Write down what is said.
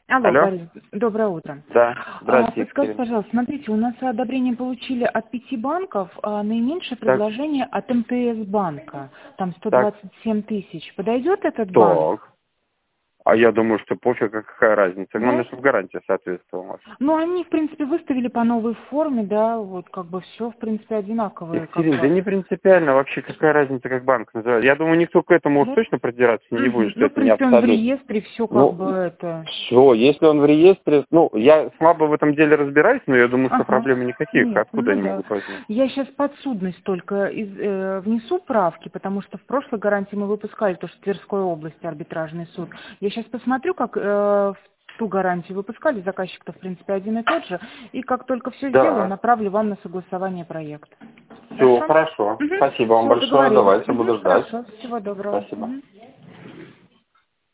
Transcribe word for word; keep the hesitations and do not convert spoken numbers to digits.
Алло, Алло? Борис, доброе утро. Да, А, здравствуйте, подскажите, Екатерина. пожалуйста, смотрите, у нас одобрение получили от пяти банков, а наименьшее Так, предложение от эм тэ эс банка, там сто так, двадцать семь тысяч. Подойдет этот банк? так. А я думаю, что пофиг, а какая разница. Главное, Да? чтобы гарантия соответствовала. Ну, они, в принципе, выставили по новой форме, да, вот как бы все, в принципе, одинаковое, как Екатерина, да бы. не принципиально вообще, какая разница, как банк называется. Я думаю, никто к этому уж Да? точно придираться не будет, Мгм. что Ну, в это не принципе, он в абсолют. реестре, все как бы Ну, это. все, если он в реестре, ну, я слабо в этом деле разбираюсь, но я думаю, что Ага. проблем никаких. Нет, Откуда ну они да. могут возникнуть? Я сейчас подсудность только из- э, внесу правки, потому что в прошлой гарантии мы выпускали, то, что в Тверской области арбитражный суд. Я сейчас посмотрю, как э, в ту гарантию выпускали, заказчик-то, в принципе, один и тот же, и как только все сделаю, Да. направлю вам на согласование проекта. Все, Хорошо? хорошо. Угу. Спасибо вам Все, большое. договорились. Давайте, Угу. буду ждать. Хорошо, всего доброго. Спасибо. Мгм.